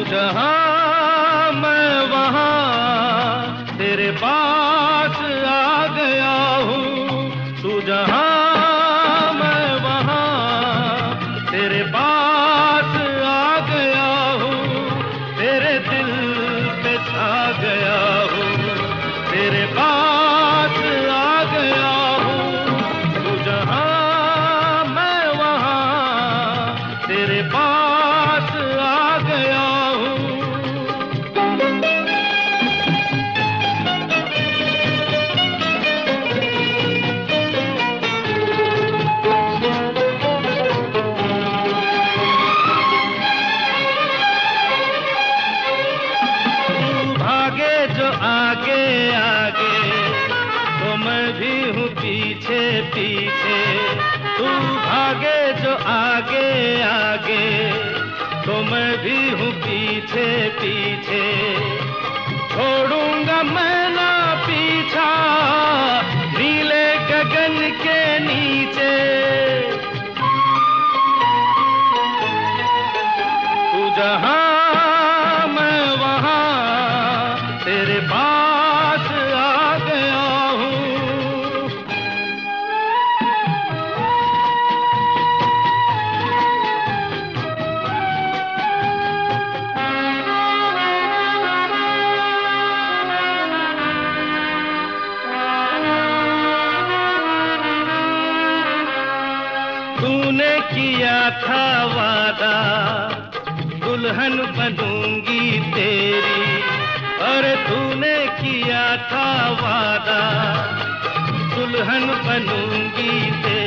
जहाँ मैं वहाँ तेरे पास आ गया हूँ। तू जहाँ मैं वहाँ तेरे पास आ गया हूँ। तेरे दिल पे छा गया हूँ, तेरे पास आ गया हूँ। तू जहाँ मैं वहाँ तेरे पास आ गया हूँ। तू भागे जो आगे आगे तो मैं भी हूँ पीछे पीछे। तू भागे जो आगे आगे तो मैं भी हूँ पीछे पीछे। छोड़ूंगा मैं ना पीछा नीले गगन के नीचे। तू जहाँ मैं वहाँ तेरे पास आ गया हूँ। तूने किया था वादा दुल्हन बनूंगी तेरी। अरे तूने किया था वादा दुल्हन बनूंगी तेरी।